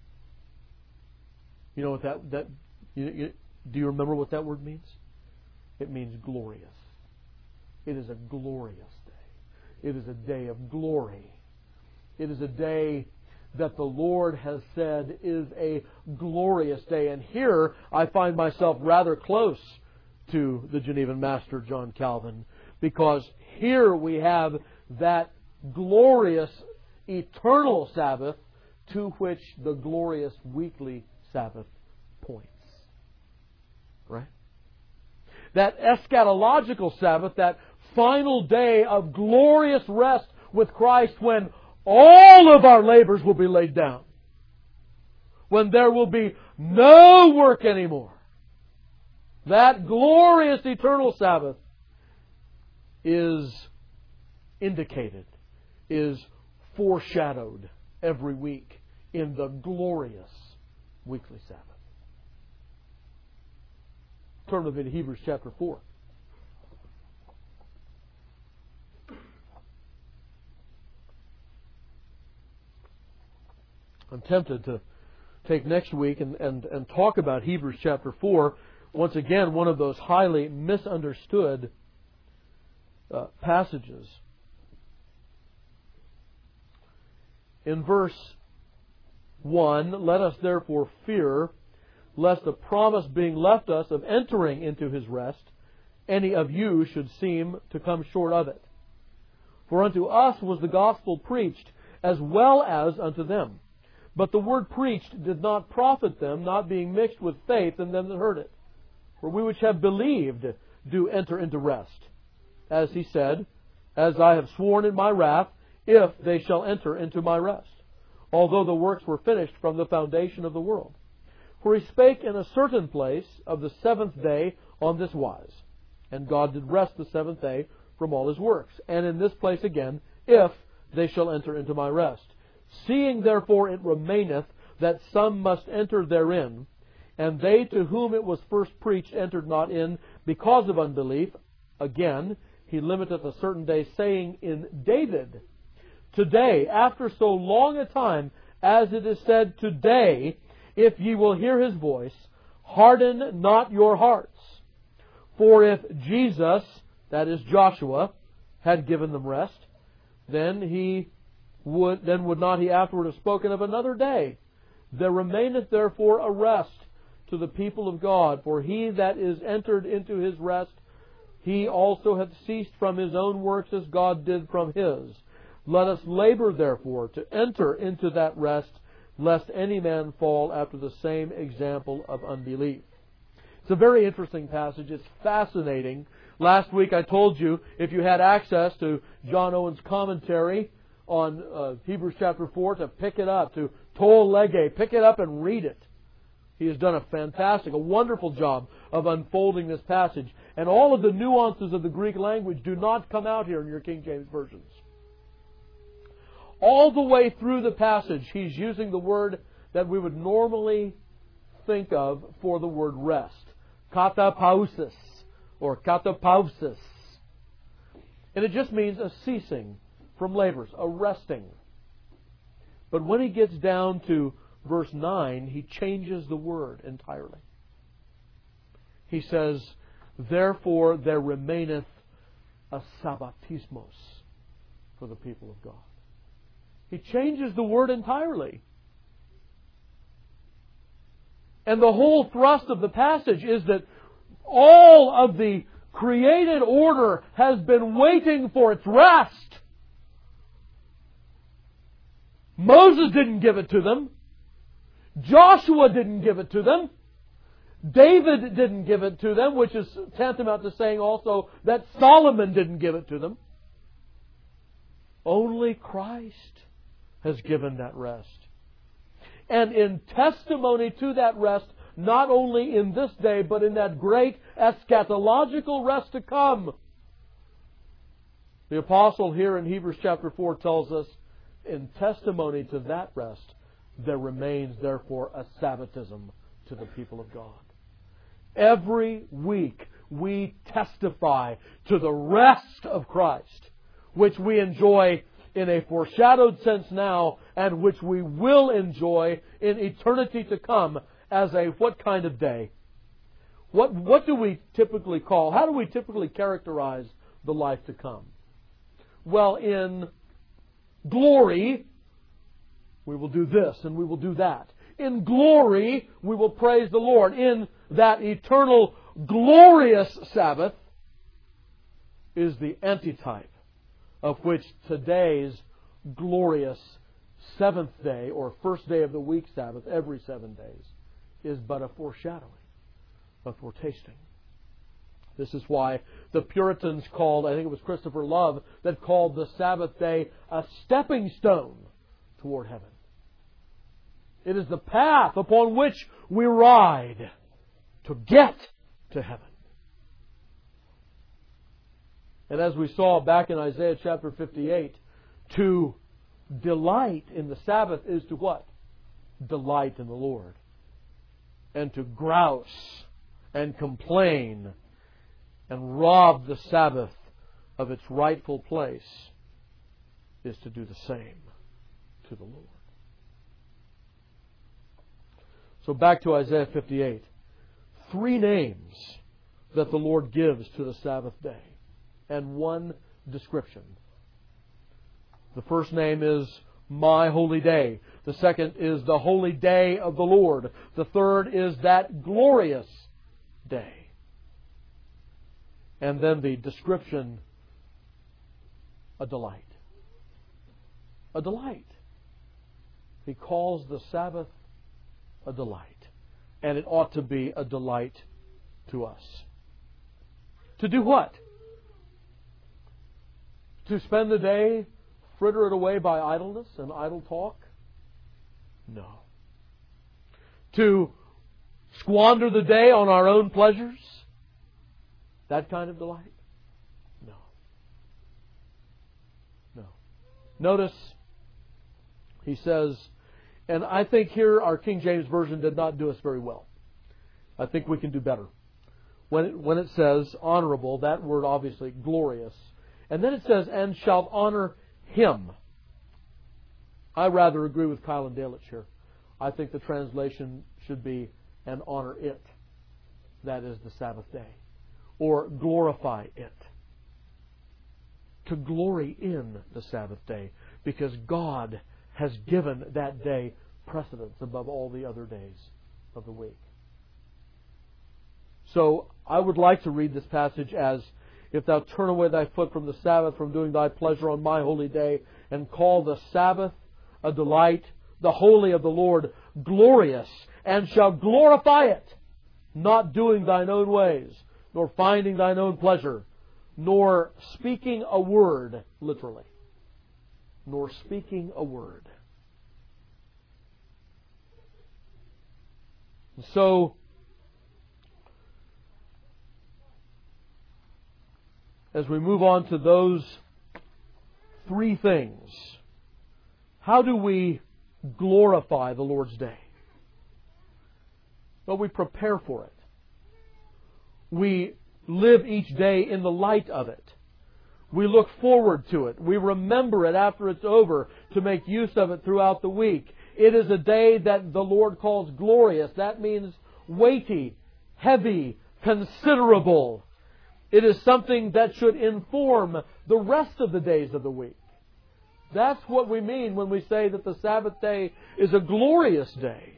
You know what do you remember what that word means? It means glorious. It is a glorious day. It is a day of glory. It is a day that the Lord has said is a glorious day. And here I find myself rather close to the Genevan master, John Calvin, because here we have that glorious eternal Sabbath to which the glorious weekly Sabbath points. Right? That eschatological Sabbath, that final day of glorious rest with Christ when all of our labors will be laid down. When there will be no work anymore. That glorious eternal Sabbath is indicated, is foreshadowed every week in the glorious weekly Sabbath. Turn with me to Hebrews chapter 4. I'm tempted to take next week and talk about Hebrews chapter 4. Once again, one of those highly misunderstood passages. In verse 1, let us therefore fear, lest the promise being left us of entering into His rest, any of you should seem to come short of it. For unto us was the gospel preached, as well as unto them. But the word preached did not profit them, not being mixed with faith in them that heard it. For we which have believed do enter into rest. As He said, as I have sworn in my wrath, if they shall enter into my rest, although the works were finished from the foundation of the world. For He spake in a certain place of the seventh day on this wise, and God did rest the seventh day from all His works. And in this place again, if they shall enter into my rest. Seeing therefore it remaineth that some must enter therein, and they to whom it was first preached entered not in because of unbelief, again He limiteth a certain day, saying in David, Today, after so long a time, as it is said, Today, if ye will hear His voice, harden not your hearts. For if Jesus, that is Joshua, had given them rest, then would not He afterward have spoken of another day. There remaineth therefore a rest to the people of God, for he that is entered into his rest, he also hath ceased from his own works as God did from His. Let us labor therefore to enter into that rest, lest any man fall after the same example of unbelief. It's a very interesting passage. It's fascinating. Last week I told you, if you had access to John Owen's commentary on Hebrews chapter 4, to pick it up, to tol lege, pick it up and read it. He has done a wonderful job of unfolding this passage. And all of the nuances of the Greek language do not come out here in your King James versions. All the way through the passage, he's using the word that we would normally think of for the word rest. Katapausis, or katapausis. And it just means a ceasing from labors, a resting. But when he gets down to verse 9, he changes the word entirely. He says, Therefore there remaineth a sabbatismos for the people of God. He changes the word entirely. And the whole thrust of the passage is that all of the created order has been waiting for its rest. Moses didn't give it to them. Joshua didn't give it to them. David didn't give it to them, which is tantamount to saying also that Solomon didn't give it to them. Only Christ has given that rest. And in testimony to that rest, not only in this day, but in that great eschatological rest to come, the apostle here in Hebrews chapter 4 tells us, in testimony to that rest, there remains therefore a Sabbatism to the people of God. Every week we testify to the rest of Christ, which we enjoy in a foreshadowed sense now, and which we will enjoy in eternity to come as a what kind of day? What do we typically call, how do we typically characterize the life to come? Well, in glory, we will do this and we will do that. In glory, we will praise the Lord. In that eternal, glorious Sabbath is the antitype of which today's glorious seventh day, or first day of the week Sabbath, every 7 days, is but a foreshadowing, a foretasting. This is why the Puritans called, I think it was Christopher Love, that called the Sabbath day a stepping stone toward heaven. It is the path upon which we ride to get to heaven. And as we saw back in Isaiah chapter 58, to delight in the Sabbath is to what? delight in the Lord. And to grouse and complain and rob the Sabbath of its rightful place is to do the same to the Lord. So back to Isaiah 58. 3 names that the Lord gives to the Sabbath day, and 1 description. The first name is my holy day. The second is the holy day of the Lord. The third is that glorious day. And then the description, a delight. A delight. He calls the Sabbath a delight. And it ought to be a delight to us. To do what? To spend the day fritter it away by idleness and idle talk? No. To squander the day on our own pleasures? That kind of delight? No. No. Notice, he says, and I think here our King James Version did not do us very well. I think we can do better. When it says honorable, that word obviously glorious. And then it says, and shalt honor Him. I rather agree with Kyle and Delitzsch here. I think the translation should be, and honor it. That is the Sabbath day. Or glorify it. To glory in the Sabbath day. Because God has given that day precedence above all the other days of the week. So I would like to read this passage as, if thou turn away thy foot from the Sabbath, from doing thy pleasure on my holy day, and call the Sabbath a delight, the holy of the Lord glorious, and shall glorify it, not doing thine own ways, nor finding thine own pleasure, nor speaking a word, literally, nor speaking a word. So, as we move on to those 3 things, how do we glorify the Lord's day? Well, we prepare for it. We live each day in the light of it. We look forward to it. We remember it after it's over to make use of it throughout the week. It is a day that the Lord calls glorious. That means weighty, heavy, considerable. It is something that should inform the rest of the days of the week. That's what we mean when we say that the Sabbath day is a glorious day.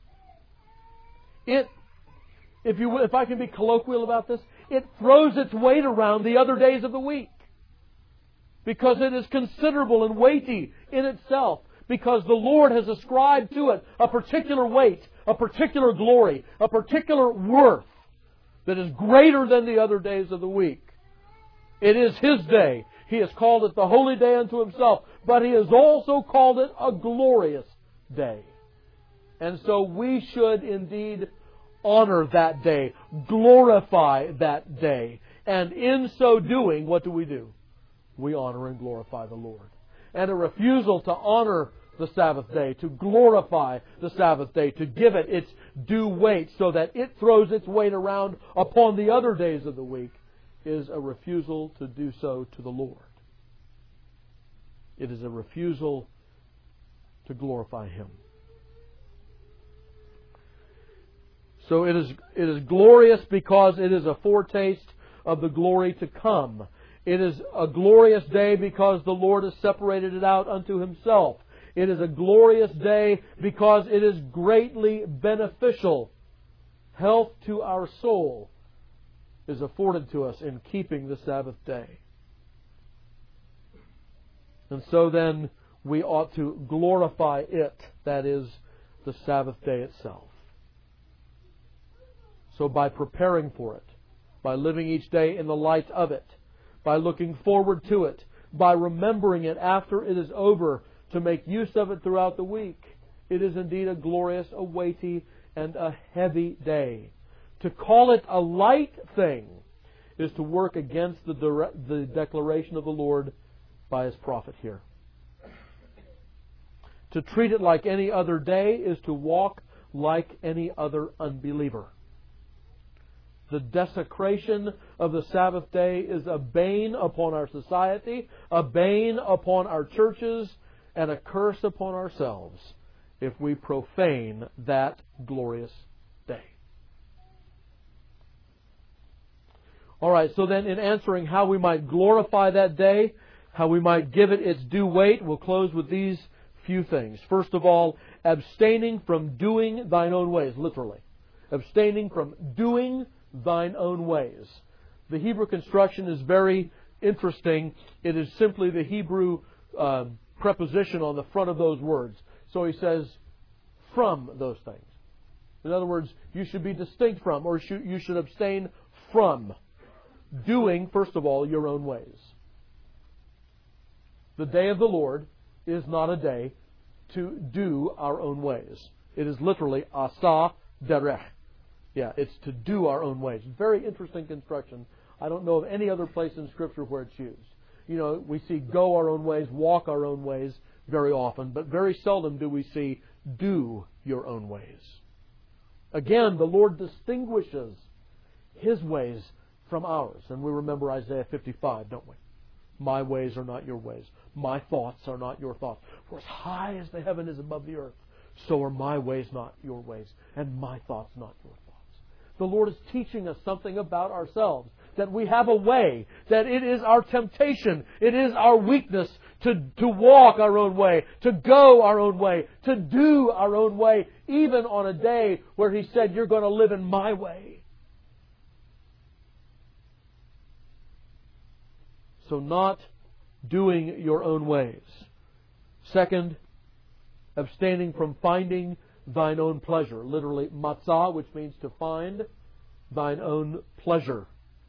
If I can be colloquial about this, it throws its weight around the other days of the week. Because it is considerable and weighty in itself. Because the Lord has ascribed to it a particular weight, a particular glory, a particular worth that is greater than the other days of the week. It is His day. He has called it the holy day unto Himself, but He has also called it a glorious day. And so we should indeed honor that day, glorify that day. And in so doing, what do? We honor and glorify the Lord. And a refusal to honor the Sabbath day, to glorify the Sabbath day, to give it its due weight so that it throws its weight around upon the other days of the week, is a refusal to do so to the Lord. It is a refusal to glorify Him. So it is glorious because it is a foretaste of the glory to come. It is a glorious day because the Lord has separated it out unto Himself. It is a glorious day because it is greatly beneficial. Health to our soul is afforded to us in keeping the Sabbath day. And so then we ought to glorify it, that is, the Sabbath day itself. So by preparing for it, by living each day in the light of it, by looking forward to it, by remembering it after it is over to make use of it throughout the week, it is indeed a glorious, a weighty, and a heavy day. To call it a light thing is to work against the declaration of the Lord by His prophet here. To treat it like any other day is to walk like any other unbeliever. The desecration of the Sabbath day is a bane upon our society, a bane upon our churches, and a curse upon ourselves if we profane that glorious day. All right, so then in answering how we might glorify that day, how we might give it its due weight, we'll close with these few things. First of all, abstaining from doing thine own ways, literally. Abstaining from doing thine own ways. The Hebrew construction is very interesting. It is simply the Hebrew preposition on the front of those words. So he says, from those things. In other words, you should be distinct from, or you should abstain from doing, first of all, your own ways. The day of the Lord is not a day to do our own ways. It is literally asa derech. Yeah, it's to do our own ways. Very interesting construction. I don't know of any other place in Scripture where it's used. You know, we see go our own ways, walk our own ways very often, but very seldom do we see do your own ways. Again, the Lord distinguishes His ways from ours. And we remember Isaiah 55, don't we? My ways are not your ways. My thoughts are not your thoughts. For as high as the heaven is above the earth, so are my ways not your ways, and my thoughts not your thoughts. The Lord is teaching us something about ourselves, that we have a way, that it is our temptation, it is our weakness to walk our own way, to go our own way, to do our own way, even on a day where He said, you're going to live in my way. So not doing your own ways. Second, abstaining from finding thine own pleasure. Literally, matzah, which means to find thine own pleasure.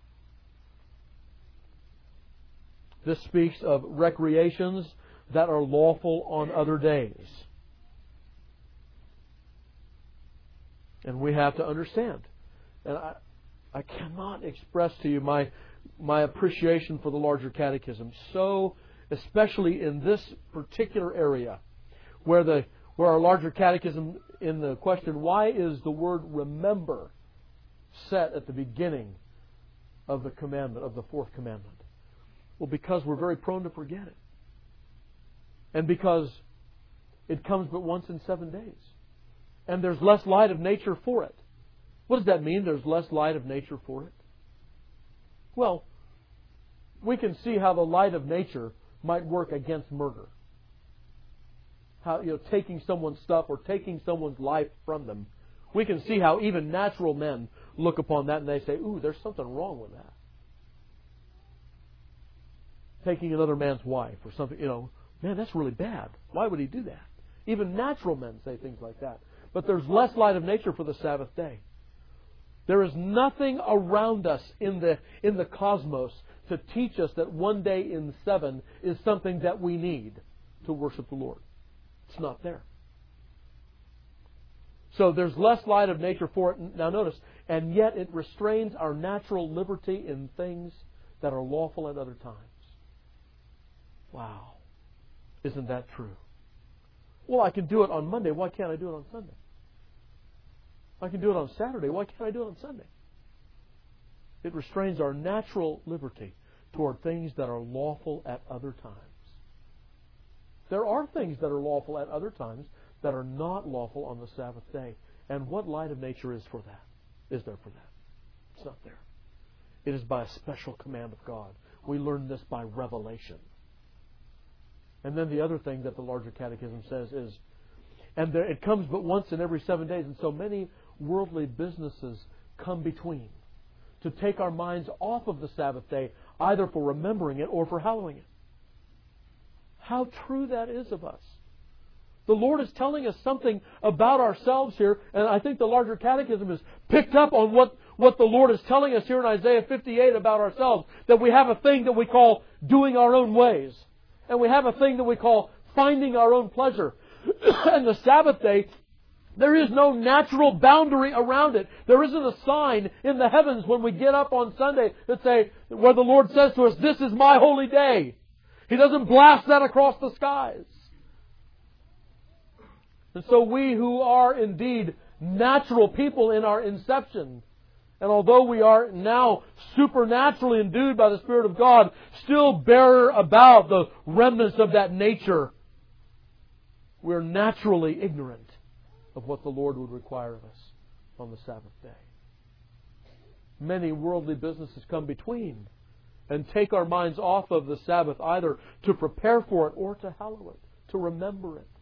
This speaks of recreations that are lawful on other days. And we have to understand. And I cannot express to you my appreciation for the larger catechism. So, especially in this particular area, where our larger catechism, in the question, why is the word remember set at the beginning of the commandment, of the fourth commandment? Well, because we're very prone to forget it. And because it comes but once in 7 days. And there's less light of nature for it. What does that mean, there's less light of nature for it? Well, we can see how the light of nature might work against murder. How, taking someone's stuff or taking someone's life from them. We can see how even natural men look upon that and they say, ooh, there's something wrong with that. Taking another man's wife or something, man, that's really bad. Why would he do that? Even natural men say things like that. But there's less light of nature for the Sabbath day. There is nothing around us in the cosmos to teach us that one day in 7 is something that we need to worship the Lord. It's not there. So there's less light of nature for it. Now notice, and yet it restrains our natural liberty in things that are lawful at other times. Wow. Isn't that true? Well, I can do it on Monday. Why can't I do it on Sunday? I can do it on Saturday. Why can't I do it on Sunday? It restrains our natural liberty toward things that are lawful at other times. There are things that are lawful at other times that are not lawful on the Sabbath day. And what light of nature is for that? Is there for that? It's not there. It is by a special command of God. We learn this by revelation. And then the other thing that the larger catechism says is, it comes but once in every 7 days, and so many worldly businesses come between to take our minds off of the Sabbath day, either for remembering it or for hallowing it. How true that is of us. The Lord is telling us something about ourselves here, and I think the larger catechism has picked up on what the Lord is telling us here in Isaiah 58 about ourselves, that we have a thing that we call doing our own ways, and we have a thing that we call finding our own pleasure. And the Sabbath day, there is no natural boundary around it. There isn't a sign in the heavens when we get up on Sunday where the Lord says to us, this is my holy day. He doesn't blast that across the skies. And so we who are indeed natural people in our inception, and although we are now supernaturally endued by the Spirit of God, still bear about the remnants of that nature, we're naturally ignorant of what the Lord would require of us on the Sabbath day. Many worldly businesses come between and take our minds off of the Sabbath, either to prepare for it or to hallow it, to remember it.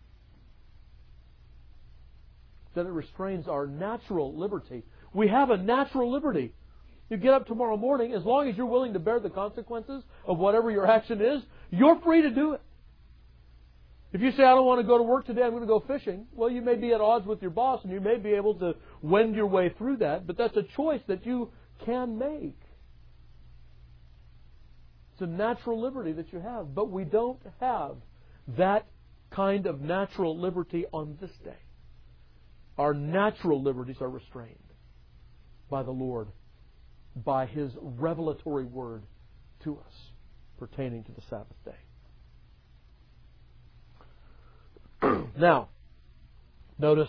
That it restrains our natural liberty. We have a natural liberty. You get up tomorrow morning, as long as you're willing to bear the consequences of whatever your action is, you're free to do it. If you say, I don't want to go to work today, I'm going to go fishing, well, you may be at odds with your boss and you may be able to wend your way through that, but that's a choice that you can make. It's a natural liberty that you have, but we don't have that kind of natural liberty on this day. Our natural liberties are restrained by the Lord, by His revelatory word to us pertaining to the Sabbath day. Now, notice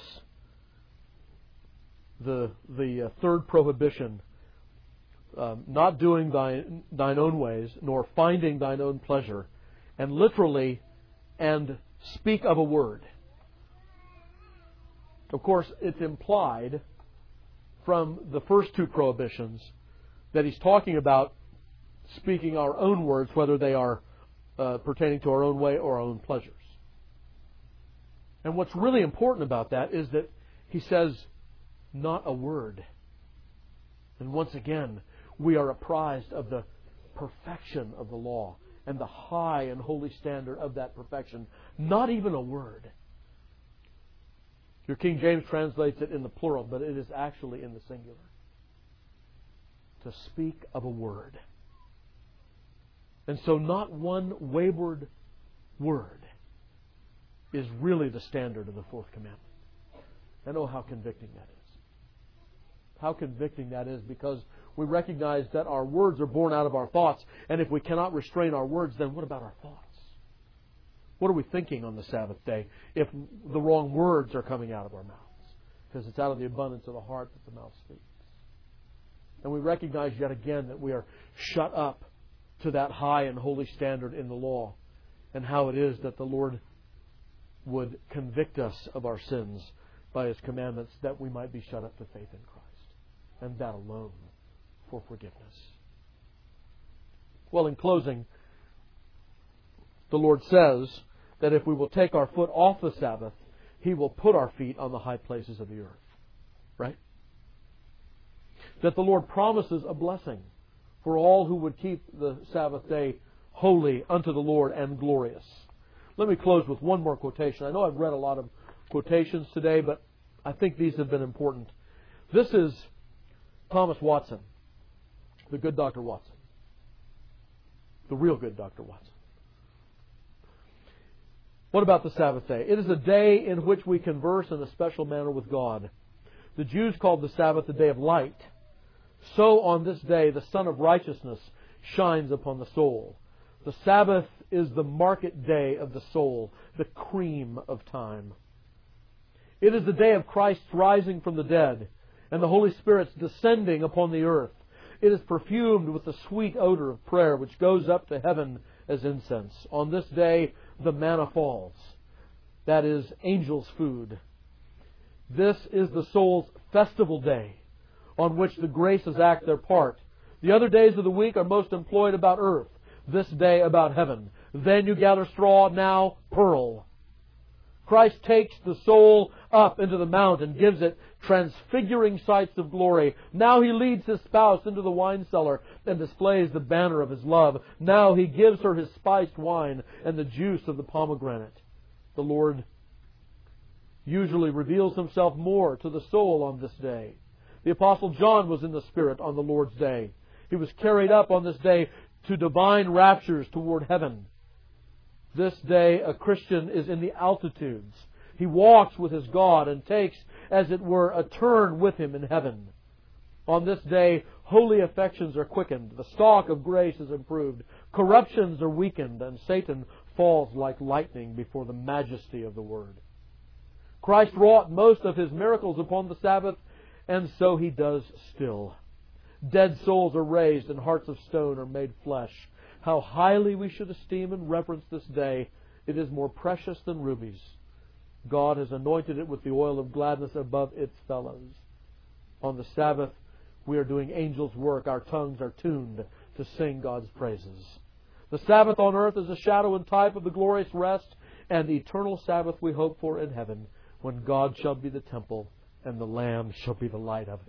the third prohibition, not doing thine own ways, nor finding thine own pleasure, and literally, and speak of a word. Of course, it's implied from the first two prohibitions that he's talking about speaking our own words, whether they are pertaining to our own way or our own pleasures. And what's really important about that is that he says, not a word. And once again, we are apprised of the perfection of the law and the high and holy standard of that perfection. Not even a word. Your King James translates it in the plural, but it is actually in the singular. To speak of a word. And so not one wayward word is really the standard of the fourth commandment. And oh, how convicting that is. How convicting that is, because we recognize that our words are born out of our thoughts, and if we cannot restrain our words, then what about our thoughts? What are we thinking on the Sabbath day if the wrong words are coming out of our mouths? Because it's out of the abundance of the heart that the mouth speaks. And we recognize yet again that we are shut up to that high and holy standard in the law, and how it is that the Lord would convict us of our sins by His commandments, that we might be shut up to faith in Christ, and that alone for forgiveness. Well, in closing, the Lord says that if we will take our foot off the Sabbath, He will put our feet on the high places of the earth. Right? That the Lord promises a blessing for all who would keep the Sabbath day holy unto the Lord and glorious. Let me close with one more quotation. I know I've read a lot of quotations today, but I think these have been important. This is Thomas Watson, the good Dr. Watson. The real good Dr. Watson. What about the Sabbath day? It is a day in which we converse in a special manner with God. The Jews called the Sabbath the day of light. So on this day, the Sun of Righteousness shines upon the soul. The Sabbath is the market day of the soul, the cream of time. It is the day of Christ's rising from the dead and the Holy Spirit's descending upon the earth. It is perfumed with the sweet odor of prayer which goes up to heaven as incense. On this day, the manna falls. That is angels' food. This is the soul's festival day on which the graces act their part. The other days of the week are most employed about earth. This day about heaven. Then you gather straw, now pearl. Christ takes the soul up into the mount and gives it transfiguring sights of glory. Now He leads His spouse into the wine cellar and displays the banner of His love. Now He gives her His spiced wine and the juice of the pomegranate. The Lord usually reveals Himself more to the soul on this day. The Apostle John was in the Spirit on the Lord's day. He was carried up on this day to divine raptures toward heaven. This day a Christian is in the altitudes. He walks with his God and takes, as it were, a turn with Him in heaven. On this day, holy affections are quickened. The stock of grace is improved. Corruptions are weakened, and Satan falls like lightning before the majesty of the Word. Christ wrought most of His miracles upon the Sabbath, and so He does still. Dead souls are raised and hearts of stone are made flesh. How highly we should esteem and reverence this day. It is more precious than rubies. God has anointed it with the oil of gladness above its fellows. On the Sabbath, we are doing angels' work. Our tongues are tuned to sing God's praises. The Sabbath on earth is a shadow and type of the glorious rest and eternal Sabbath we hope for in heaven, when God shall be the temple and the Lamb shall be the light of it.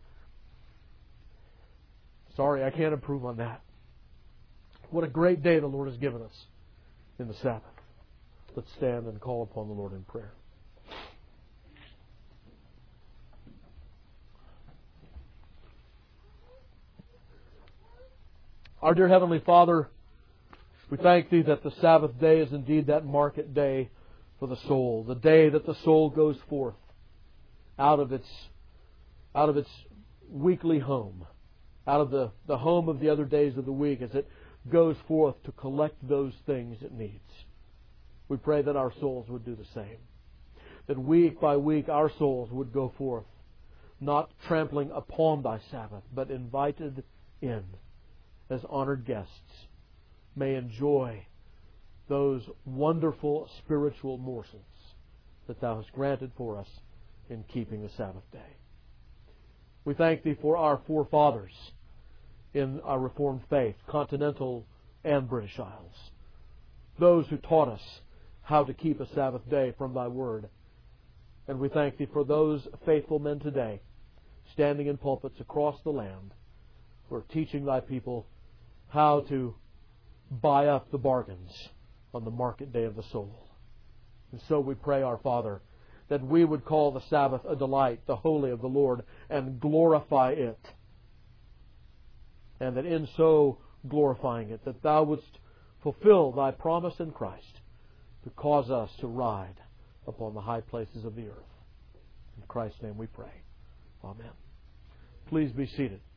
Sorry, I can't improve on that. What a great day the Lord has given us in the Sabbath. Let's stand and call upon the Lord in prayer. Our dear Heavenly Father, we thank Thee that the Sabbath day is indeed that market day for the soul, the day that the soul goes forth out of its weekly home, out of the home of the other days of the week, as it goes forth to collect those things it needs. We pray that our souls would do the same. That week by week our souls would go forth, not trampling upon Thy Sabbath, but invited in as honored guests, may enjoy those wonderful spiritual morsels that Thou hast granted for us in keeping the Sabbath day. We thank Thee for our forefathers in our Reformed faith, continental and British Isles, those who taught us how to keep a Sabbath day from Thy Word. And we thank Thee for those faithful men today, standing in pulpits across the land, who are teaching Thy people how to buy up the bargains on the market day of the soul. And so we pray, our Father, that we would call the Sabbath a delight, the holy of the Lord, and glorify it. And that in so glorifying it, that Thou wouldst fulfill Thy promise in Christ to cause us to ride upon the high places of the earth. In Christ's name we pray. Amen. Please be seated.